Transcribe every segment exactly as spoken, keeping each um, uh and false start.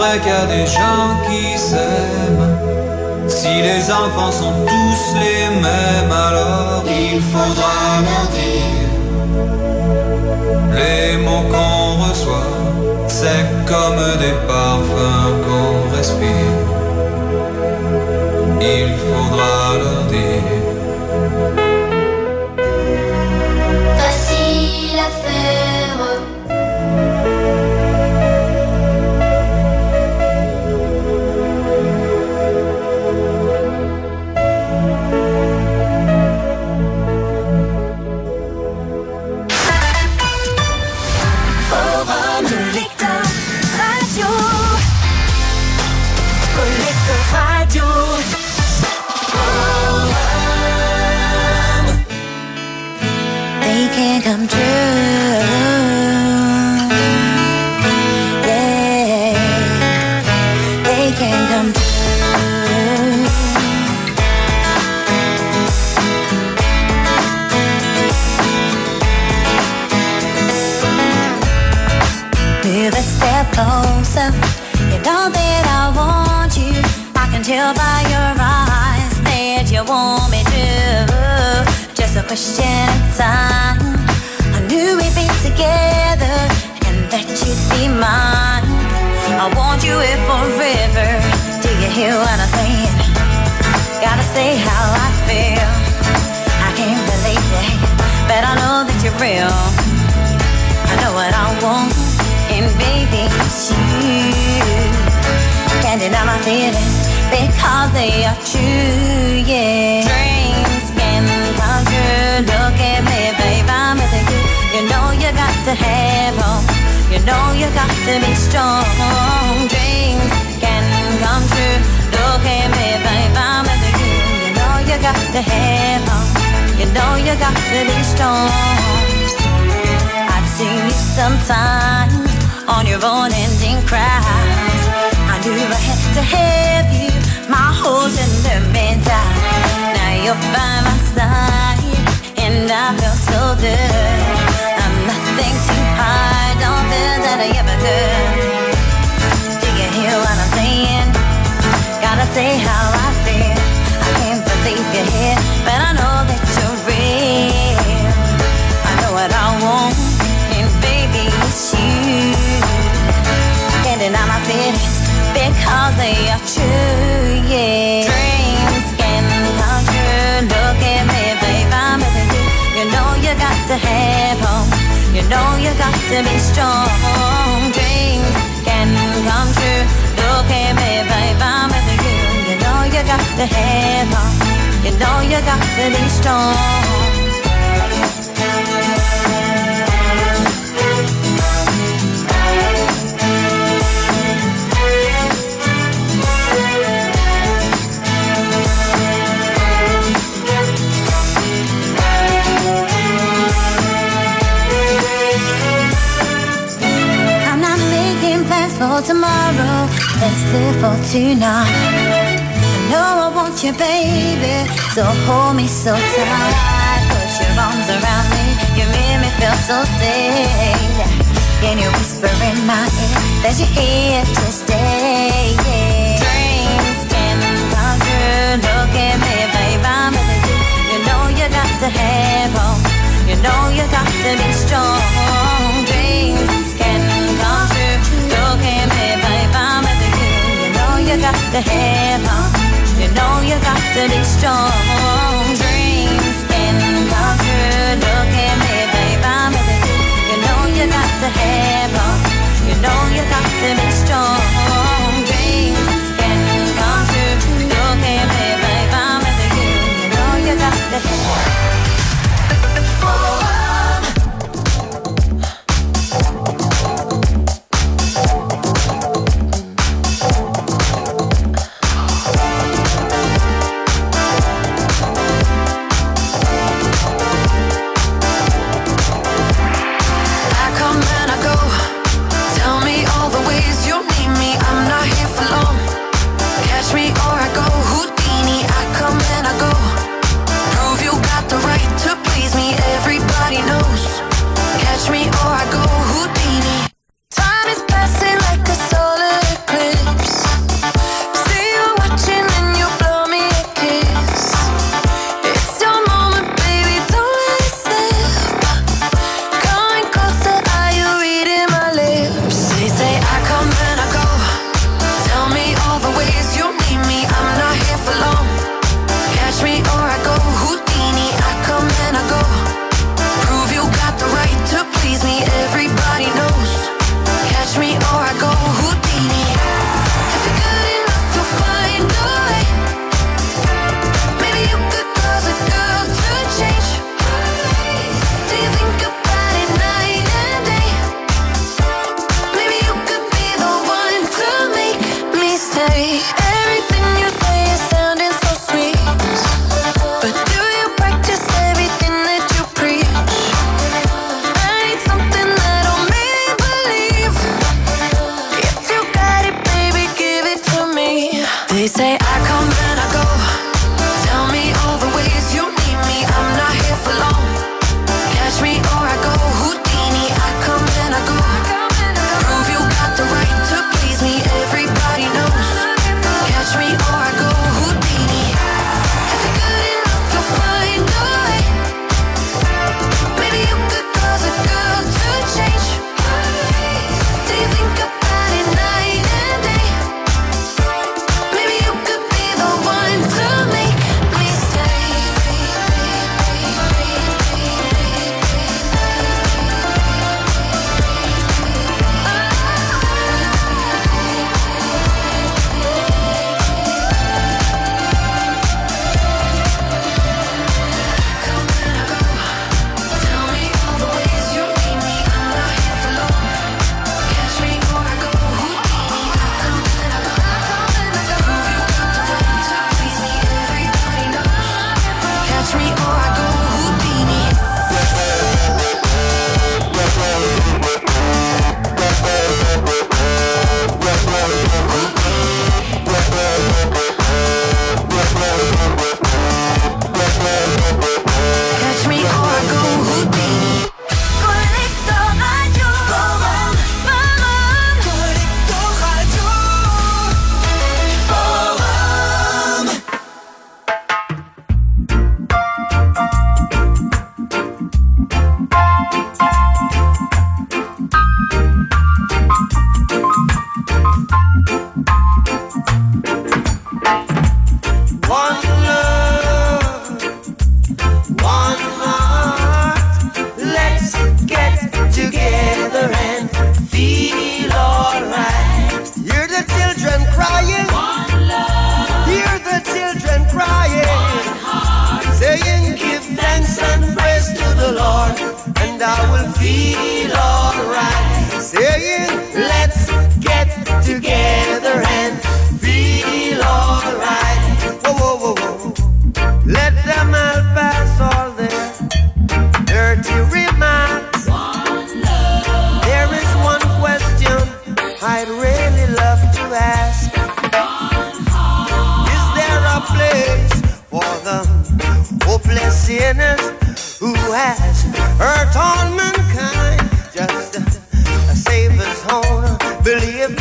vrai qu'il y a des gens qui s'aiment. Si les enfants sont tous les mêmes, alors il faudra leur dire les mots qu'on reçoit, c'est comme des parfums qu'on respire. Il faudra leur dire. Facile à faire. Forum de Lecteur Radio. Collector Radio. They can't come true. Yeah, they can't come true. Move a step closer. You know that I want you. I can tell by your eyes that you want me to. Just a question of time. I knew we'd be together and that you'd be mine. I want you here forever. Do you hear what I'm saying? Gotta say how I feel. I can't believe it, but I know that you're real. I know what I want, and baby, it's you. Can't deny my feelings because they are true, yeah. Dreams can come true. Look at me, babe, I'm with you. You know you got to have hope. You know you got to be strong. Dreams can come true. Look at me, babe, I'm with you. You know you got to have hope. You know you got to be strong. I've seen you sometimes on your own ending cries. I knew I had to have you. My holes in the middle. Now you're by my side, and I feel so good. I'm nothing too hard, don't feel that I ever could. Do you hear what I'm saying? Gotta say how I feel. I can't believe you're here, but I know that you're real. I know what I want, and baby, it's you. Can't deny my feelings because they are true, yeah. Dreams can come true. Look at me, babe, I'm with you. You know you got to have hope. You know you got to be strong. Dreams can come true. Look at me, babe, I'm with you. You know you got to have hope. You know you got to be strong. For tomorrow, let's live for tonight. I know I want you, baby, so hold me so tight. Put your arms around me, you make me feel so safe. Can you whisper in my ear that you're here to stay? Yeah. Dreams can come true. Look at me, babe, I'm with you. You know you got to have hope. You know you got to be strong. Dreams can come true. Look at me, babe, I'm with you. You know you got to have hope. You know you got to be strong. Dreams can come true. Look at me, babe, I'm with you. You know you got to have hope. You know you got to be strong. Dreams can come true. Look at me, babe, I'm with you. You know you got to have hope. and praise to the Lord, and I will feel alright. Saying, let's get together and feel alright. Whoa, whoa, whoa, whoa. Let them all pass all their dirty remarks. One love. There is one question I'd really love to ask. One heart. Is there a place for the hopeless sinners who has hurt all mankind? Just a, a Savior's own belief.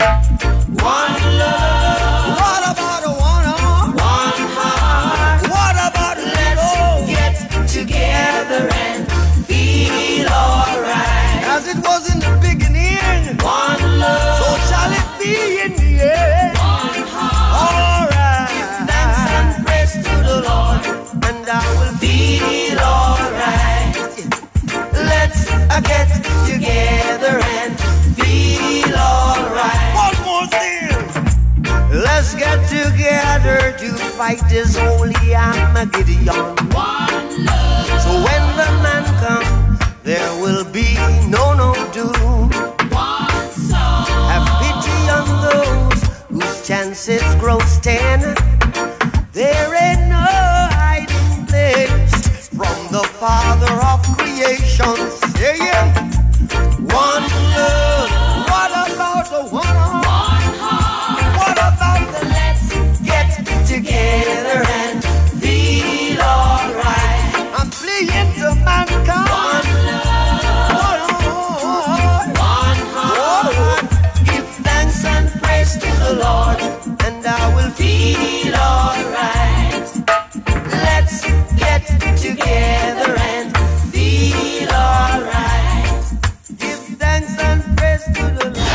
One love. What about a one heart? One heart. What about let's get together and feel alright? As it was in the beginning. One love. So shall it be in the end. One heart. Alright. Give thanks and praise to the Lord, and I will feel alright. Let's uh, get together and feel alright. One more thing. Let's get together to fight this holy Armageddon. One love. So when the man comes, there will be no no doom. One soul. Have pity on those whose chances grow ten. There ain't no hiding place from the Father of creation. Saying, one love. What about the one heart? One heart. What about the let's get together and feel alright? I'm fleeing to mankind. One love. One heart. One heart. Give thanks and praise to the Lord, and I will feel alright. Let's get together and feel alright. Give thanks and praise to the Lord.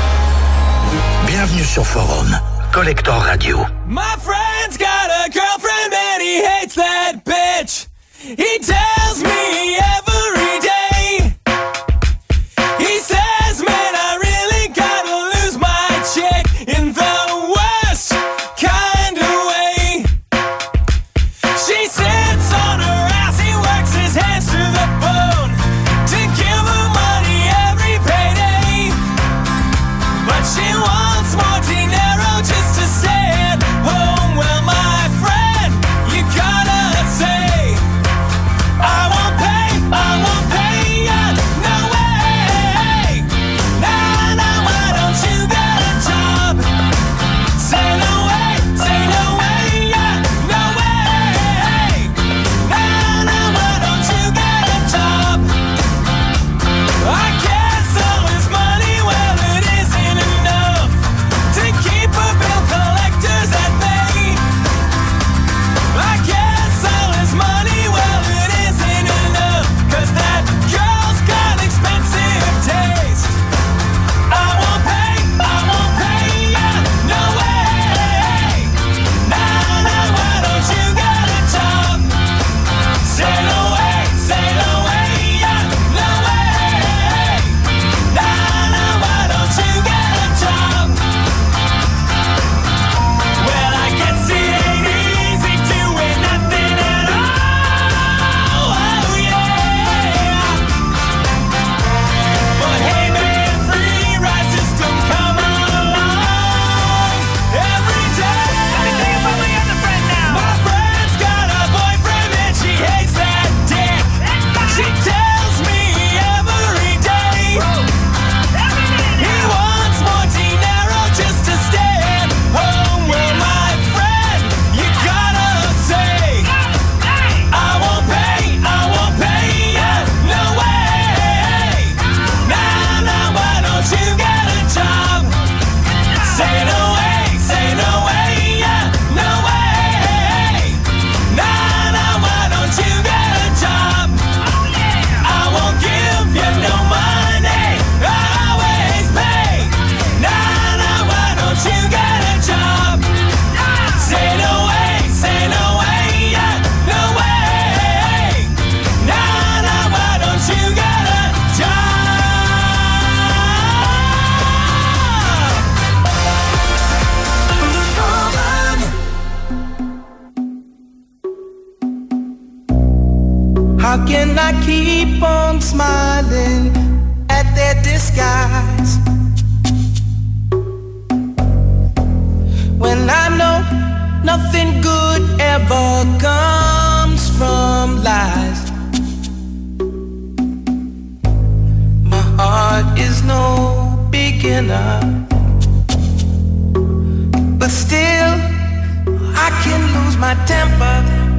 Bienvenue sur Forum, Collector Radio. My friend's got a girlfriend and he hates that bitch. He tells me every day. He says, man, I really gotta lose my chick in the worst kind of way. She sits on her ass, he works his hands to the bone to give her money every payday. But she wants more dinero just to stay at home. Well, my friend, you gotta say, I How can I keep on smiling at their disguise when I know nothing good ever comes from lies? My heart is no beginner, but still I can lose my temper.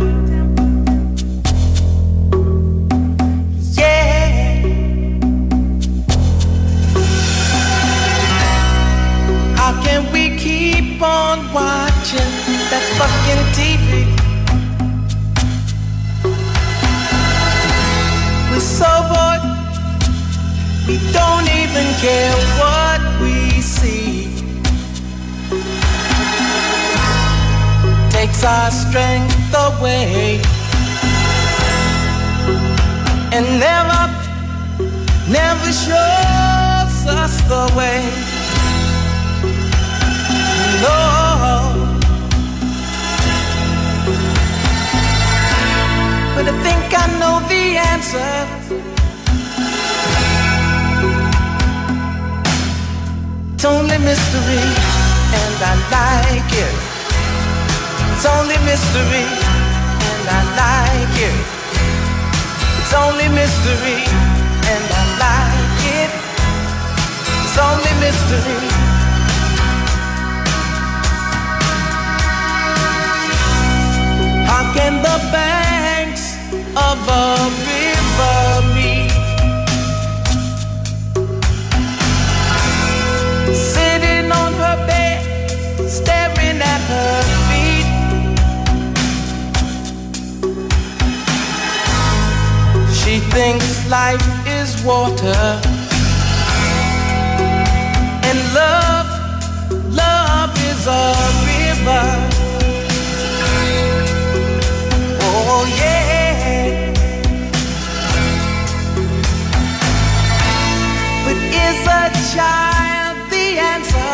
Yeah. How can we keep on watching that fucking T V? We're so bored, we don't even care what we see. Takes our strength away and never, never shows us the way. No. But I think I know the answer. It's only mystery, and I like it. It's only mystery, and I like it. It's only mystery, and I like it. It's only mystery. How can the banks of a river meet? Sitting on her bed, staring at her feet. She thinks life is water, and love, love is a river. Oh yeah. But is a child the answer?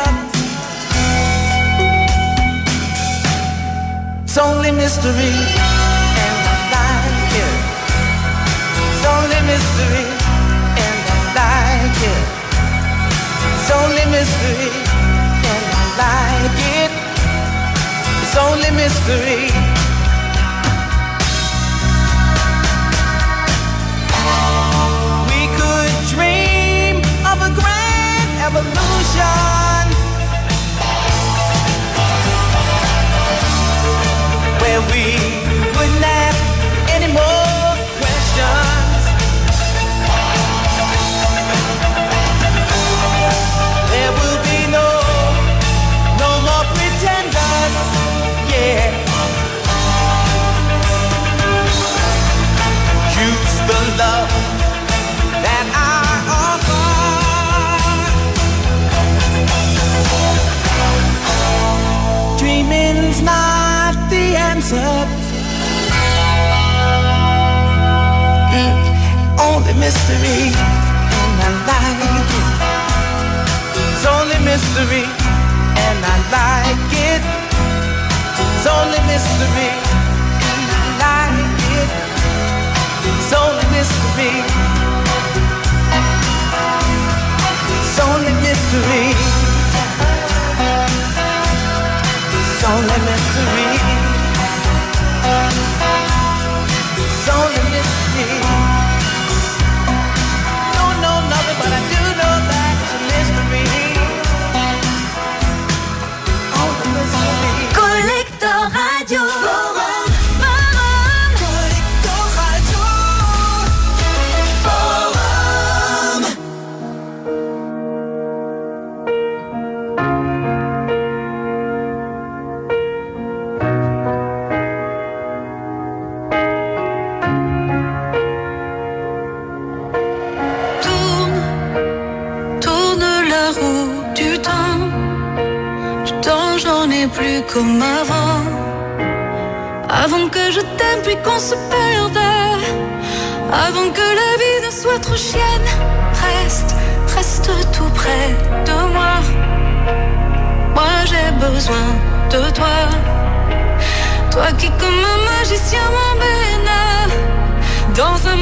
It's only mystery, and I like it. It's only mystery, and I like it. It's only mystery, and I like it. It's only mystery. We could dream of a grand evolution where we wouldn't ask any more questions. There will be no, no more pretenders, yeah. Use the love that I offer. Dreaming's not the answer. Mm, only mystery, and I like it. It's only mystery, and I like it. It's only mystery, and I like it. It's only mystery. It's only mystery. It's only mystery. It's only mystery. Don't know nothing, but I do know that it's a mystery. Only mystery. Collector Radio. Forum. Forum. Collector Radio. Forum. Tourne, tourne la roue du temps. Du temps, j'en ai plus comme avant. Avant que je t'aime puis qu'on se perde. Avant que la vie ne soit trop chienne. Reste, reste tout près de moi. Moi j'ai besoin de toi. Toi qui comme un magicien m'emmène dans un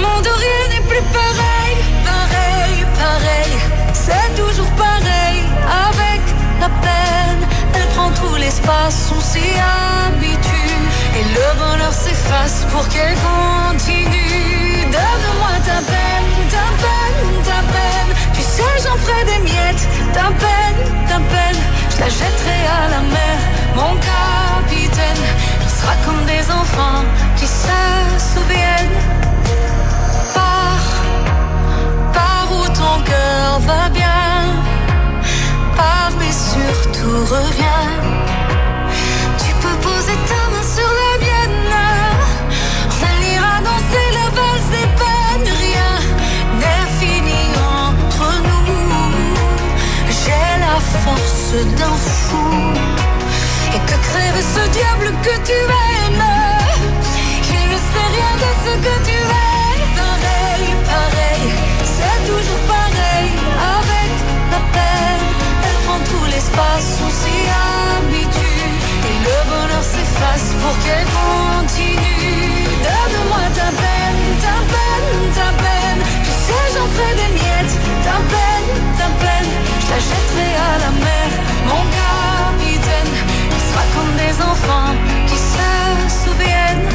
tout l'espace, on s'y habitue. Et le bonheur s'efface pour qu'elle continue. Donne-moi ta peine, ta peine, ta peine. Tu sais, j'en ferai des miettes. Ta peine, ta peine. Je la jetterai à la mer, mon capitaine. On sera comme des enfants qui se souviennent. Pars, pars où ton cœur va bien. Pars mais surtout reviens. Tu peux poser ta main sur la mienne. On ira danser la valse des peines. Rien n'est fini entre nous. J'ai la force d'un fou. Et que crève ce diable que tu aimes. Il ne sait rien de ce que tu aimes. Pareil, pareil, c'est toujours pareil. Avec la peine, elle prend tout l'espace, on s'y habitue. Et le bonheur s'efface pour qu'elle continue. Donne-moi ta peine, ta peine, ta peine. Tu sais, j'en ferai des miettes. Ta peine, ta peine. Je la jetterai à la mer, mon capitaine. On sera comme des enfants qui se souviennent.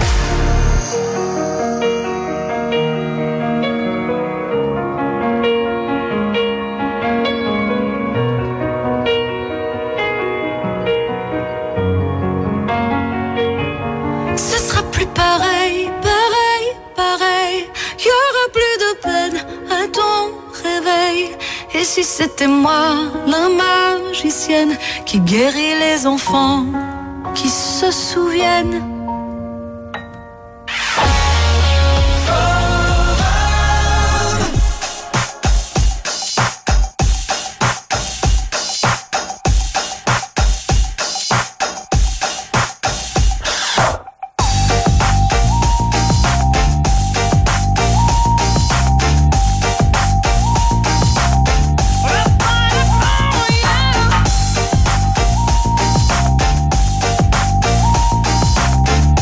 Ce sera plus pareil, pareil, pareil. Y aura plus de peine à ton réveil. Et si c'était moi, la magicienne, qui guérit les enfants, qui se souviennent. Oh,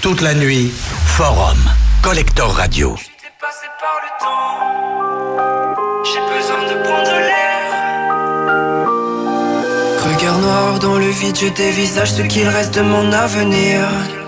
Toute la nuit, Forum, Collector Radio. J'étais passé par le temps, j'ai besoin de prendre l'air. Regard noir dans le vide, je dévisage ce qu'il reste de mon avenir.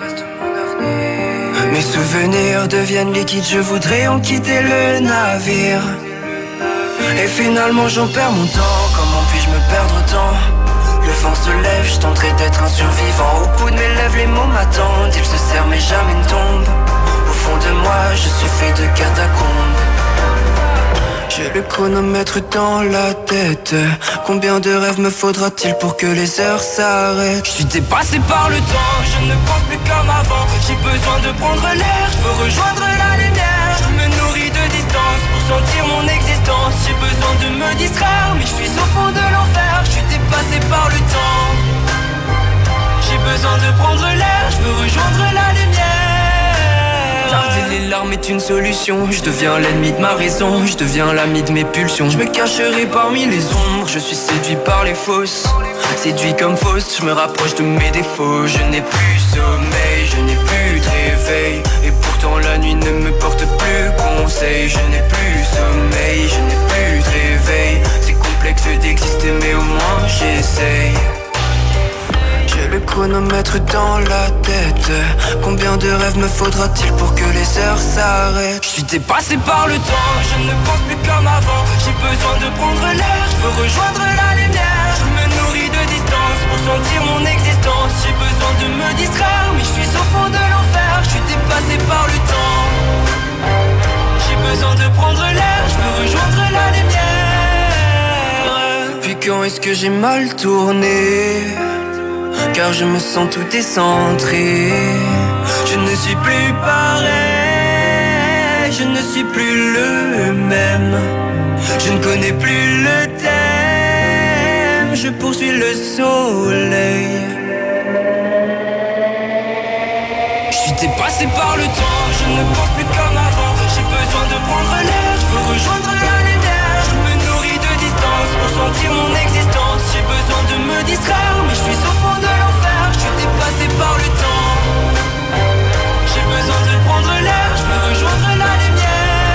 Mes souvenirs deviennent liquides, je voudrais en quitter le navire. Et finalement j'en perds mon temps, comment puis-je me perdre autant? Le vent se lève, je tenterai d'être un survivant. Au bout de mes lèvres, les mots m'attendent. Ils se serrent mais jamais ne tombent. Au fond de moi, je suis fait de catacombes. J'ai le chronomètre dans la tête. Combien de rêves me faudra-t-il pour que les heures s'arrêtent? Je suis dépassé par le temps, je ne pense plus comme avant. J'ai besoin de prendre l'air, je veux rejoindre la lumière. Je me nourris de distance pour sentir mon existence. J'ai besoin de me distraire, mais je suis au fond de l'enfer. Je suis dépassé par le temps. J'ai besoin de prendre l'air, je veux rejoindre la lumière. Tarder les larmes est une solution. Je deviens l'ennemi de ma raison, je deviens l'ami de mes pulsions. Je me cacherai parmi les ombres, je suis séduit par les fausses. Séduit comme fausse, je me rapproche de mes défauts. Je n'ai plus sommeil, je n'ai plus de réveil. Et pourtant la nuit ne me porte plus conseil. Je n'ai plus sommeil, je n'ai plus de réveil. C'est complexe d'exister mais au moins j'essaye. J'ai le chronomètre dans la tête. Combien de rêves me faudra-t-il pour que les heures s'arrêtent? Je suis dépassé par le temps, je ne pense plus comme avant. J'ai besoin de prendre l'air, je veux rejoindre la lumière. Je me nourris de distance pour sentir mon existence. J'ai besoin de me distraire, mais je suis au fond de l'enfer. Je suis dépassé par le temps. J'ai besoin de prendre l'air, je veux rejoindre la lumière. Depuis quand est-ce que j'ai mal tourné? Car je me sens tout décentré. Je ne suis plus pareil, je ne suis plus le même. Je ne connais plus le thème, je poursuis le soleil. Je suis dépassé par le temps, je ne pense plus comme avant. J'ai besoin de prendre l'air, je veux rejoindre la lumière. Je me nourris de distance pour sentir mon existence. J'ai besoin de me distraire, mais je suis au fond de l'enfer. Je suis dépassé par le temps. J'ai besoin de prendre l'air, je veux rejoindre la lumière.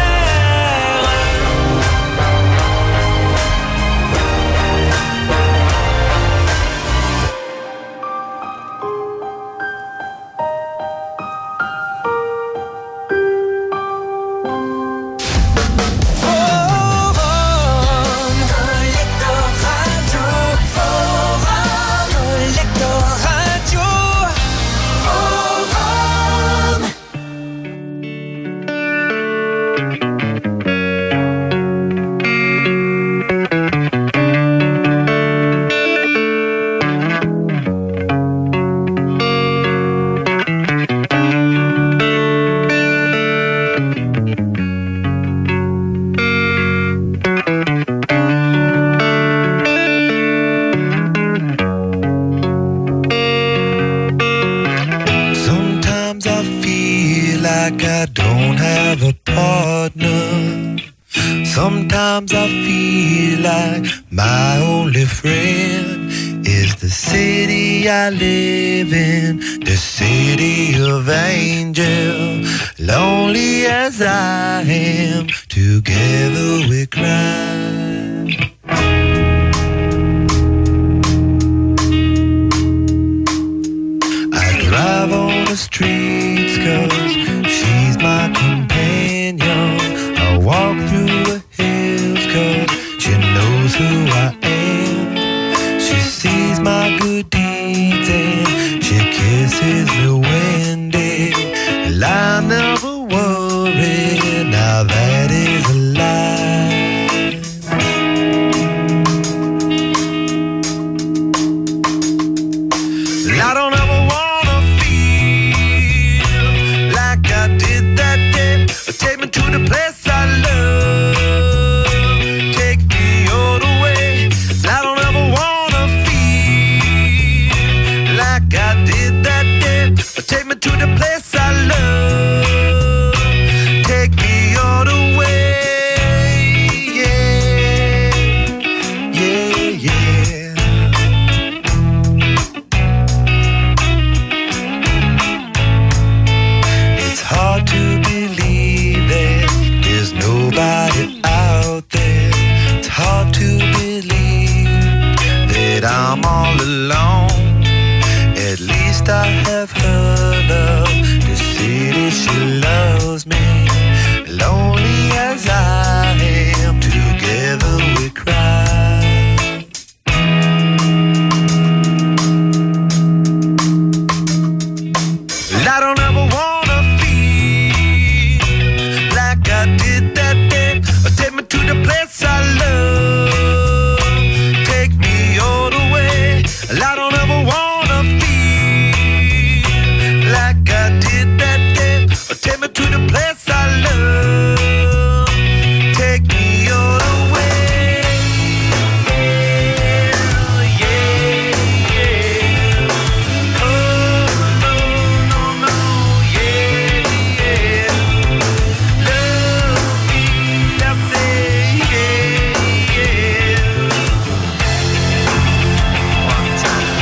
Sometimes I feel like my only friend is the city I live in, the city of angels. Lonely as I am, together we cry. I drive on the streets 'cause she's my companion. I walk through the hills 'cause she knows who I am. She sees my good deeds and she kisses me when day. And I never worry, now that is a lie. I don't ever wanna feel like I did that day. Take me to the place I love. Take me all the way. that I'm all alone. At least I have her love to see that she loves me. Lonely as I am, together we cry. Well, I don't ever wanna feel like I did that day. Take me to the place I love, take me all the way. Well, I don't ever wanna feel like I did that day. Take me to the place I love, take me all the way. Yeah, yeah. Oh, no, no, no, yeah, yeah. Love me, I say, yeah, yeah. One time.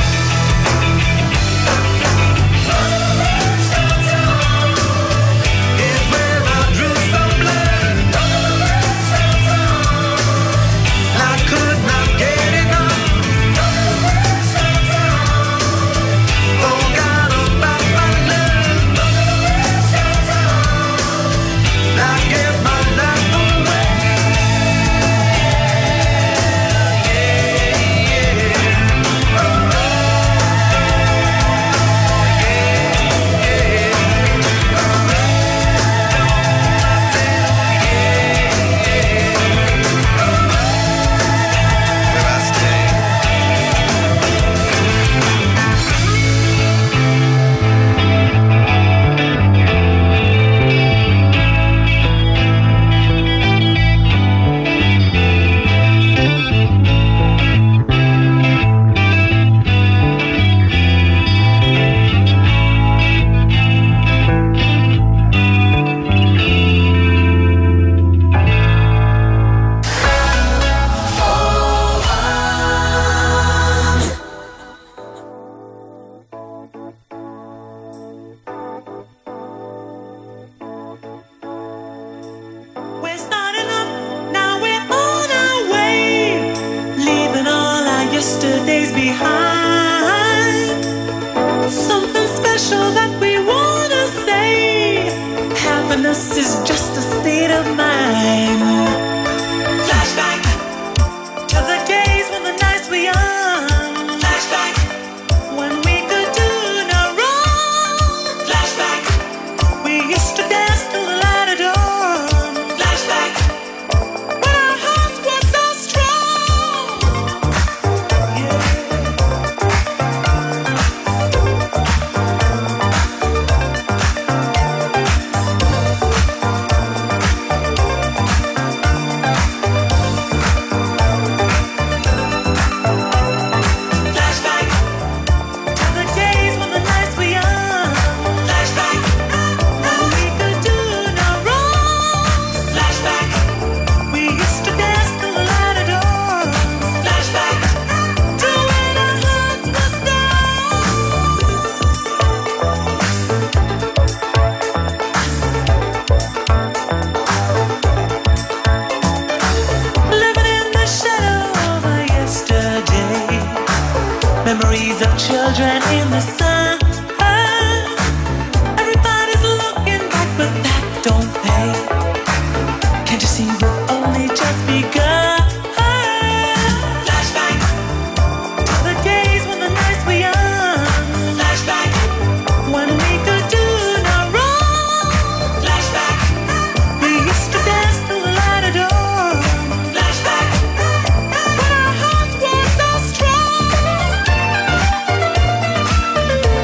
It's where I drew some blood. I could not get enough. Forgot about my love. I gave my life away. Where I stay. We're starting up, now we're on our way, leaving all our yesterdays behind. Something special that we wanna say. Happiness is just a state of mind. Flashback to the days when the nights were young. Flashback when we could do no wrong. Flashback we used to dance till the light of dawn. Flashback when our hearts were so strong. Yeah. Flashback to the days when the nights were young. Flashback when we could do no wrong. Flashback we used to dance till the light of dawn. Flashback to when our hearts were strong. Living in the shadow of a yesterday. Memories of children in the sun. Everybody's looking back, but that don't pay. Can't you see we've only just begun? Flashback to the days when the nights were young. Flashback when we could do no wrong. Flashback we used to dance till the light of dawn. Flashback when our hearts were so strong.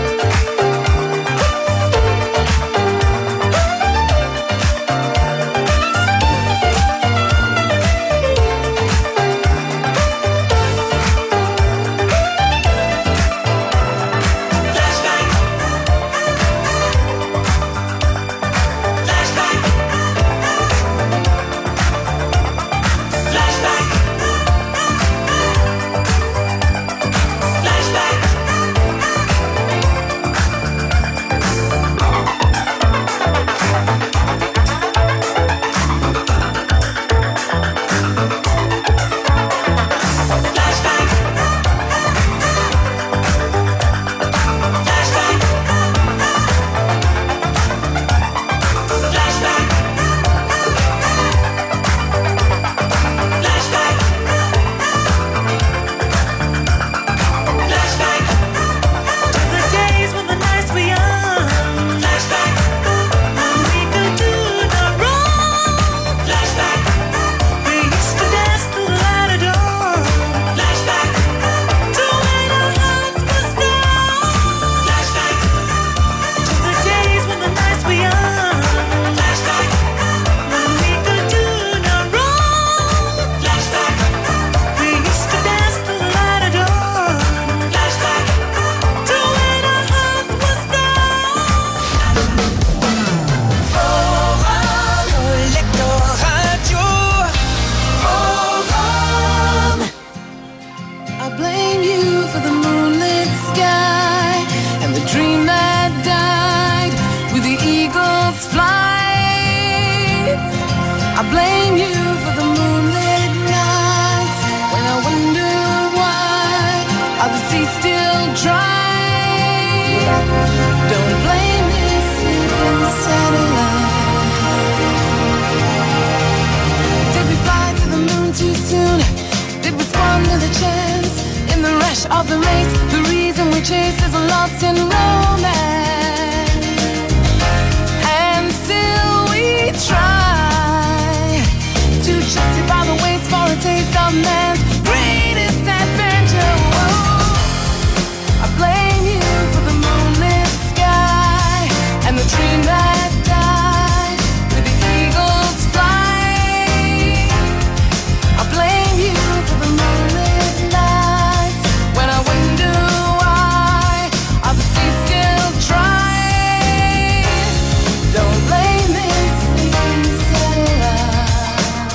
chase is lost in romance, and still we try to justify the waste for a taste of man's greatest adventure. Whoa. I blame you for the moonlit sky and the dream that died with the eagle's flight. I blame you for the moonlit nights when I wonder why are the seas still dry. Don't blame this sleeping satellite.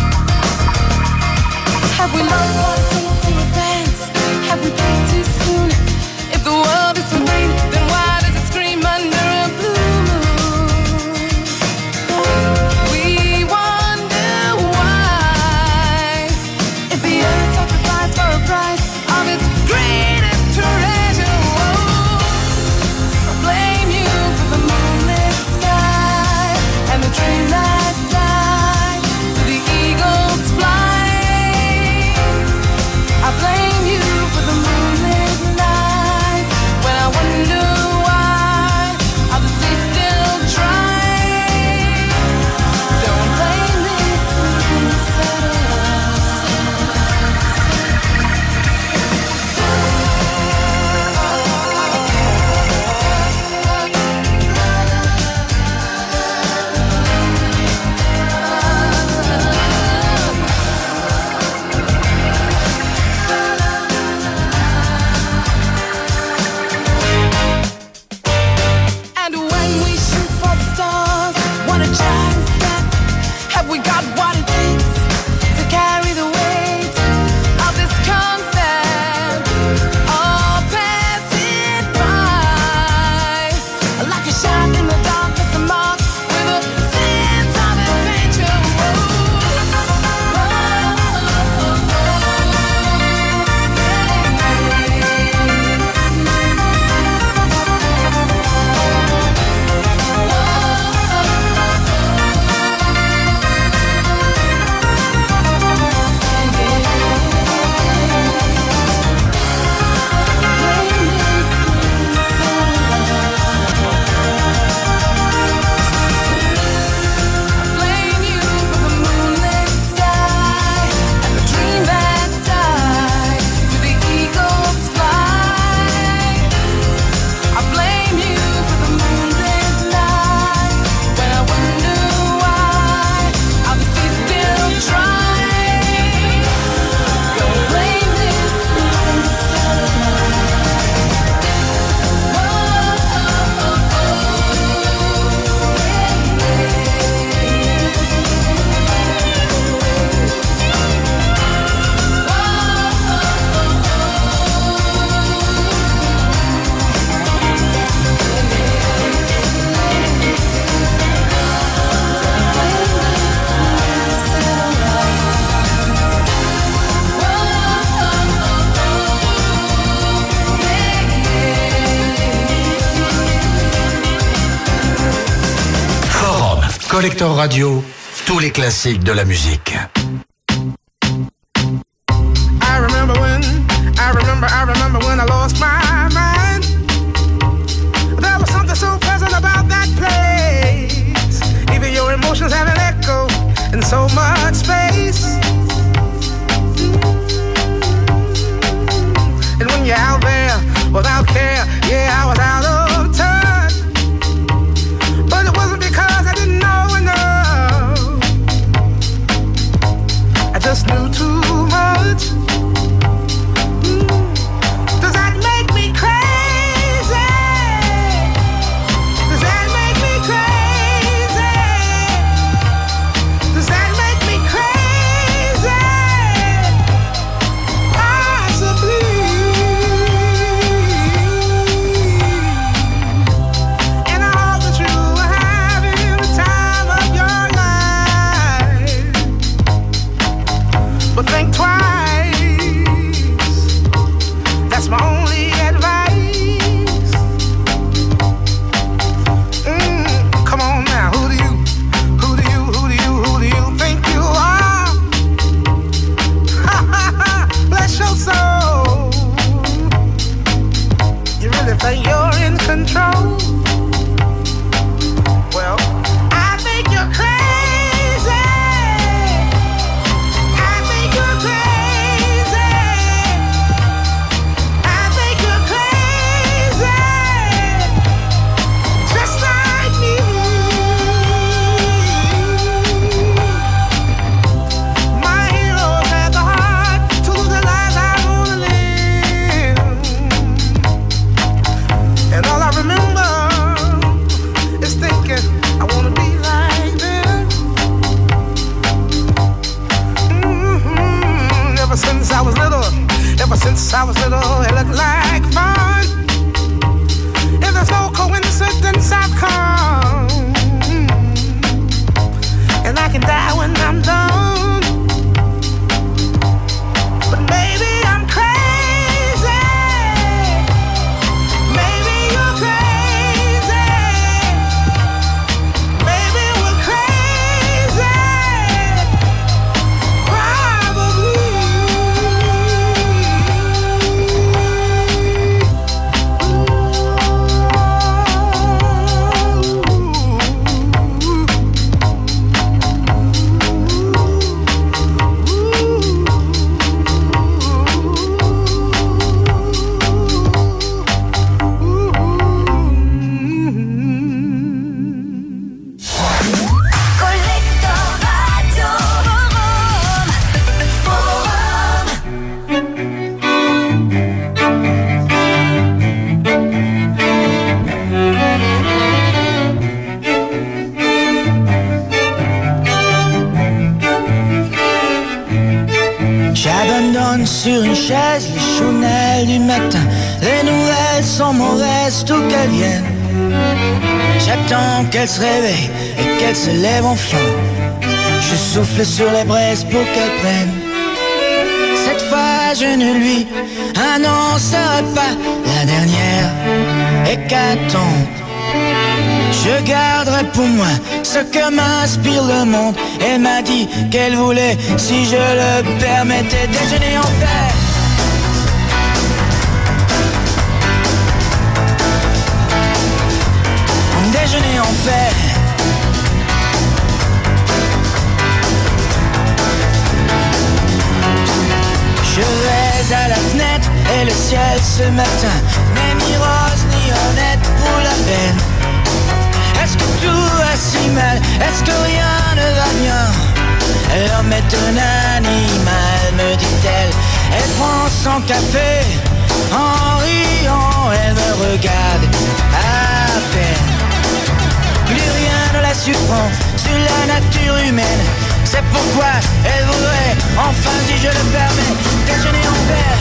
Have we lost our taste in advance? Have we peaked too soon? If the world is so green, then why does it scream under a blue moon? We wonder why, if the earth sacrificed for a price of its greatest treasure. Whoa. I blame you for the moonlit sky and the dream that died with the eagle's flight. I blame you for the moonlit nights when I wonder why are the seas still dry. Don't blame this sleeping satellite. And when we shoot for the stars, what a giant step. Have we got what it takes to carry the weight of this concept? All pass it by like a shot in the darkness, a mark with a sense of adventure. Blame you for the moonlit sky and the dream that died with the eagle's flight. I blame you for the moonlit nights when I wonder why are the seas still dry. Don't blame this sleeping Forum Collector Radio, tous les classiques de la musique. I remember when, I remember, I remember when I lost my mind. There was something so pleasant about that place. Even your emotions have an echo in so much space. And when you're out there without care, yeah, I was out of touch. But it wasn't because I didn't know enough. I just knew too much. Does that make me crazy? Does that make me crazy? Does that make me crazy? Possibly. And I hope that you are having the time of your life. But think twice. since I was little, it looked like fun. If there's no coincidence, I've come, and I can die when I'm done. But maybe I'm crazy. Maybe you're crazy. Maybe we're crazy. Probably. J'abandonne sur une chaise les chounelles du matin. Les nouvelles sont mauvaises, tout qu'elles viennent. J'attends qu'elle se réveille et qu'elle se lève enfin. Je souffle sur les braises pour qu'elle prenne. Cette fois je ne lui annoncerai pas la dernière hécatombe. Je garderai pour moi ce que m'inspire le monde. Elle m'a dit qu'elle voulait, si je le permettais, déjeuner en paix. Déjeuner en paix. Je vais à la fenêtre et le ciel ce matin n'est ni rose ni honnête pour la peine. Est-ce que tout va si mal? Est-ce que rien ne va bien? L'homme est un animal, me dit-elle. Elle prend son café en riant, elle me regarde à peine. Plus rien ne la surprend sur la nature humaine. C'est pourquoi elle voudrait, enfin si je le permets, déjeuner en paix.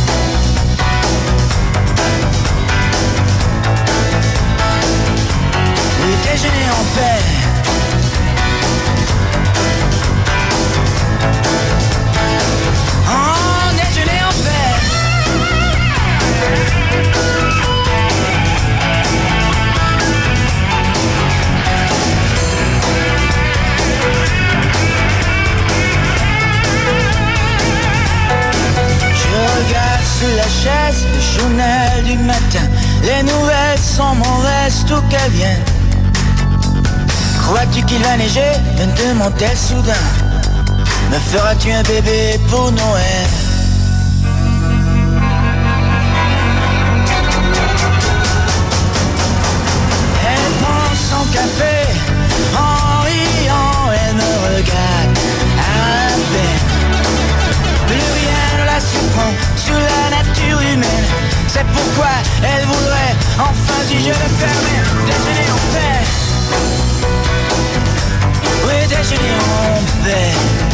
Oui, déjeuner en paix. En déjeuner en paix. Je regarde sous la chaise le journal du matin. Les nouvelles sont mauvaises, tout qu'elles viennent. Crois-tu qu'il va neiger? Me demande-t-elle soudain. Me feras-tu un bébé pour Noël? Elle prend son café en riant, elle me regarde à peine. Plus rien ne la surprend sur la nature humaine. C'est pourquoi elle voudrait, enfin si je le permets, déjeuner en paix. Oui, déjeuner en paix.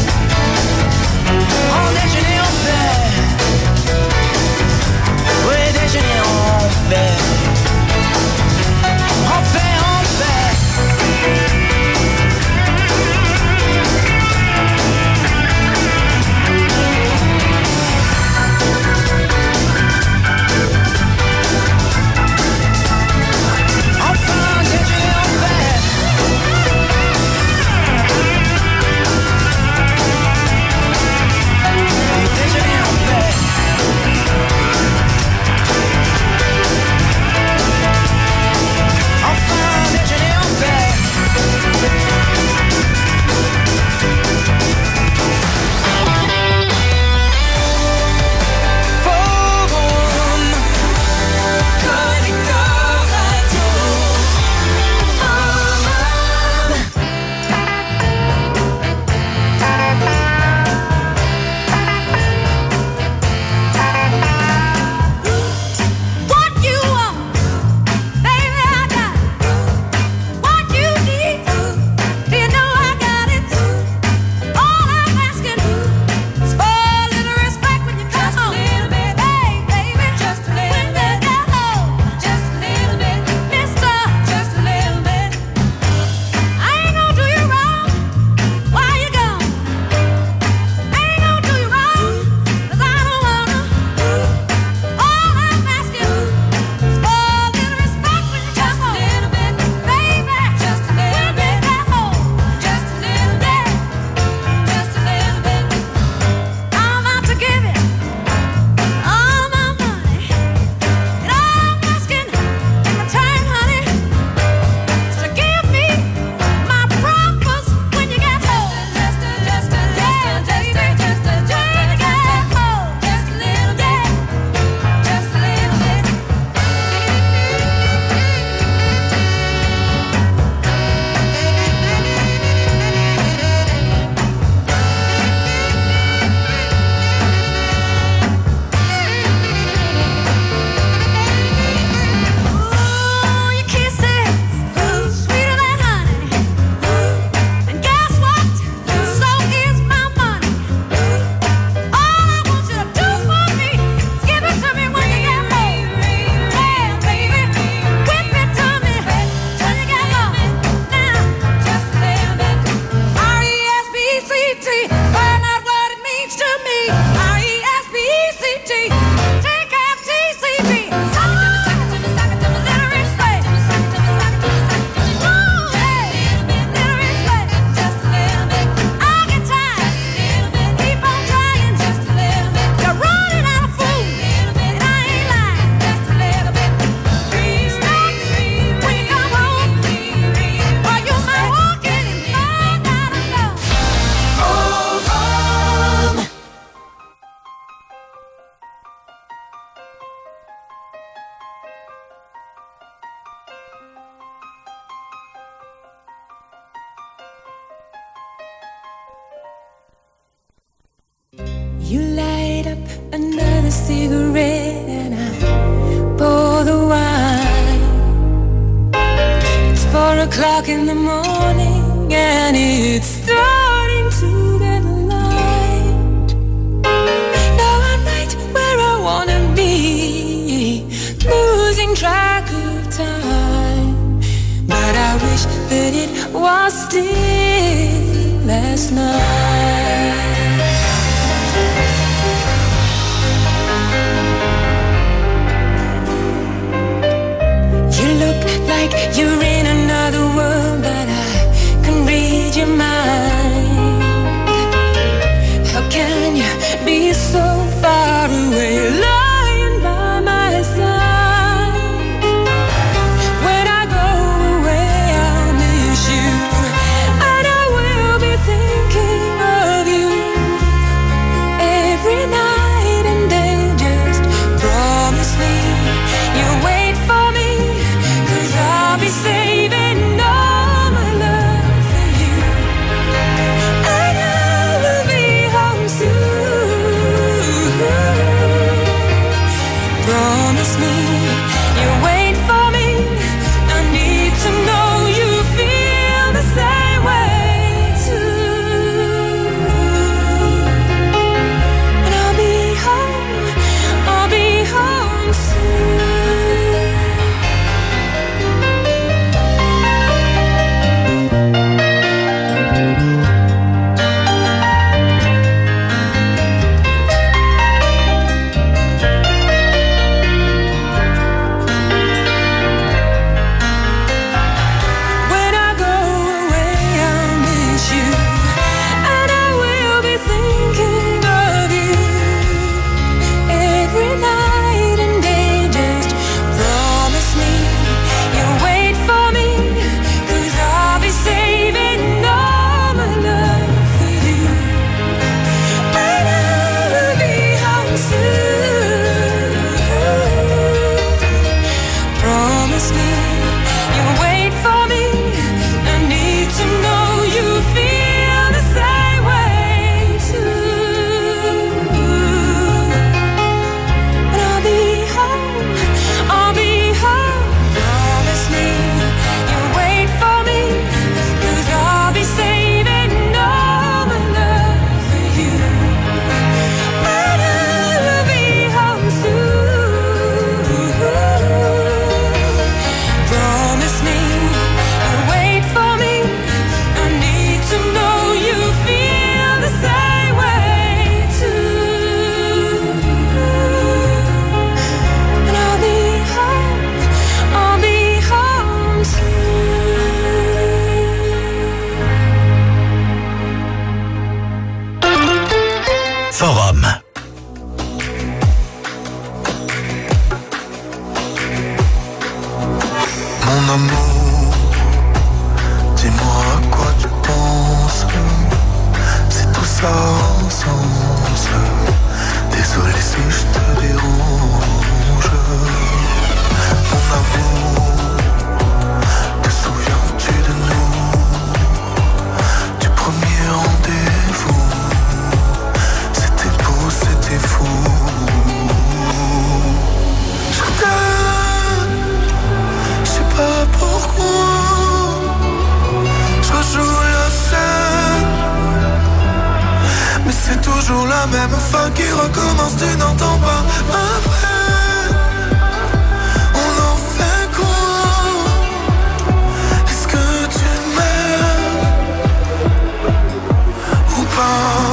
En déjeuner en paix. Oui, déjeuner en paix. En paix, en paix. Enfin, déjeuner en paix. You light up another cigarette and I pour the wine. It's four o'clock in the morning and it's starting to get light. Now I'm right where I wanna be, losing track of time. But I wish that it was still last night. You look like you're in another world, but I can read your mind. How can you be so far away, lying by my side? When I go away, I'll miss you, and I will be thinking of you every night and day. Just promise me you'll wait for me, 'cause I'll be saving all my love for you, and I will be home soon. Promise me you'll wait for me. I need to know you feel the same way too. And I'll be home, I'll be home soon. When I go away, I'll miss you, and I will be thinking of you every night and day. Just promise me you'll wait for me, 'cause I'll be saving all my love for you, and I will be home soon. Promise me you'll wait for me. I need to know you feel the same way too. And I'll be home, I'll be home. Promise me you'll wait for me, 'cause I'll be saving all my love for you, and I will be home soon. Promise me you'll wait for me. I need to know you feel the same way too. And I'll be home, I'll be home soon. Forum. Mon amour, dis-moi à quoi tu penses. C'est tout ça sens. Désolé si je te dérange. Mon amour, te souviens-tu de nous, du premier rendez-vous? C'était beau, c'était fou. Je t'aime, je sais pas pourquoi. Je rejoue la scène, mais c'est toujours la même fin qui recommence. Tu n'entends pas ma peine. On en fait quoi? Est-ce que tu m'aimes ou pas?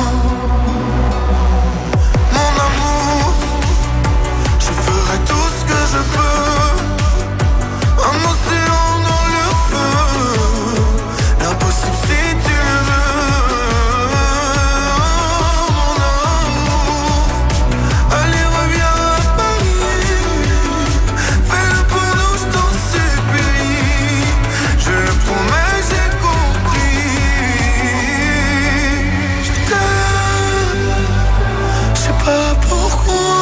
Mon amour, je ferai tout ce que je peux. Un océan dans le feu, l'impossible si tu le veux. Mon amour, allez reviens à Paris, fais-le pour nous, je t'en supplie. Je le promets, j'ai compris. Je t'aime, je sais pas pourquoi.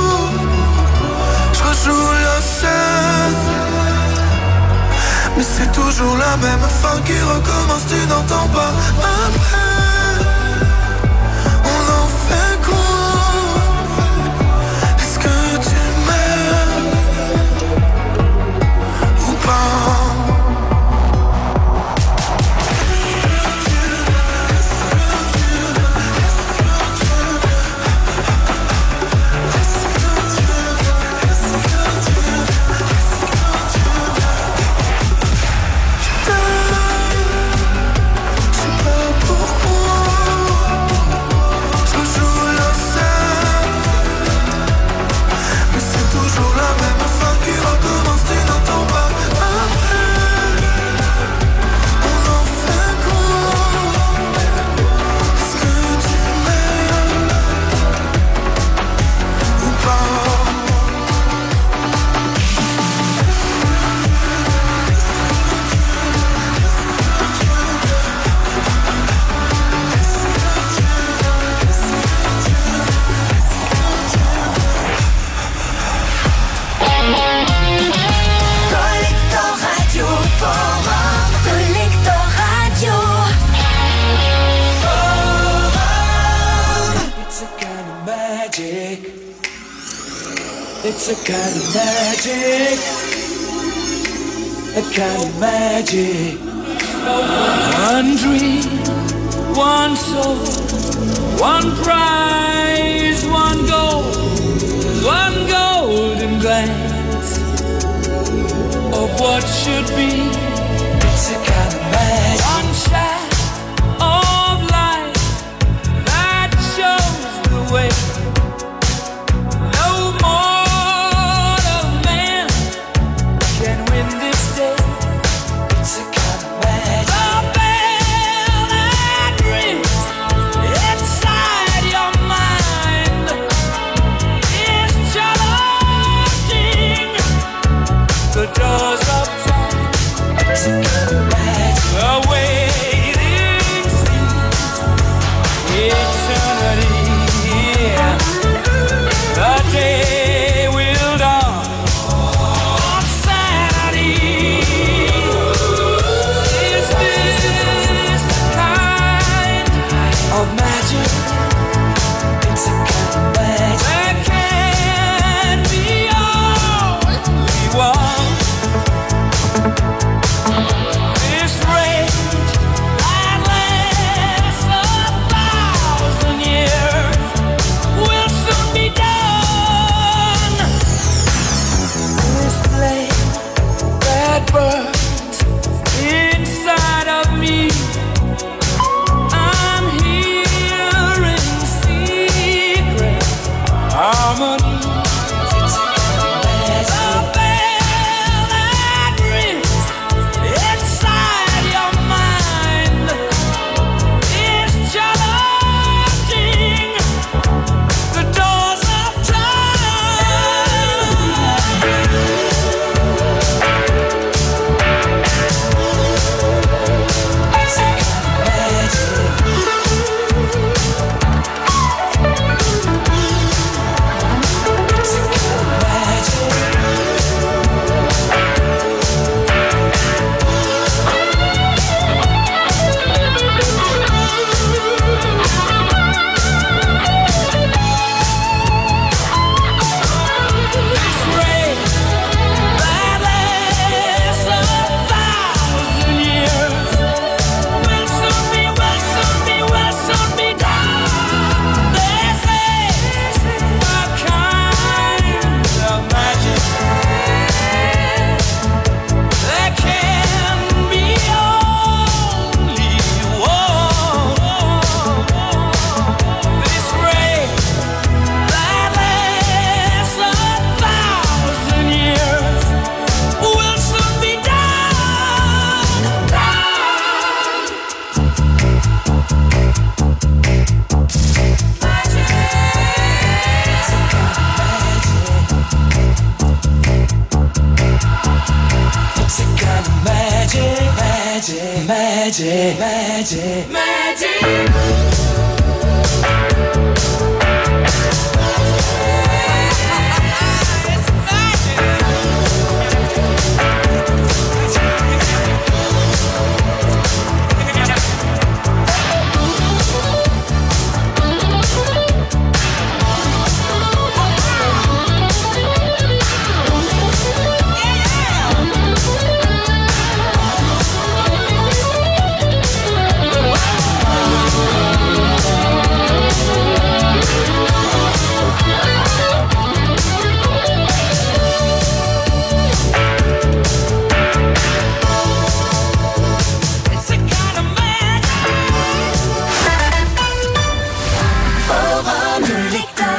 Je rejoue la scène, mais c'est toujours la même fin qui recommence. Tu n'entends pas ma peine. On en fait quoi? magic. It's a kind of magic. A kind of magic. One dream, one soul, one prize, one goal, one golden glance of what should be. It's a kind of magic. One shaft of light that shows the way. No mortal man can win this day. It's a kind of magic. The bell that rings inside your mind is challenging the doors of time. It's a kind of magic. The waiting seems eternity. The day will dawn on Saturday. Is this the kind of magic? It's a kind of magic. There can be only one. This rage that lasts a thousand years will soon be done. This flame that burns inside of me, I'm hearing secret harmony. The bell that rings inside your mind is challenging the doors of time. It's a kind of magic. It's a kind of magic. This rain that lasts a thousand years will soon be, will soon be, will soon be done. This is a kind of magic. There can be only one. This rain that lasts a thousand years will soon be done. It's a kind of magic, magic, magic, magic, magic.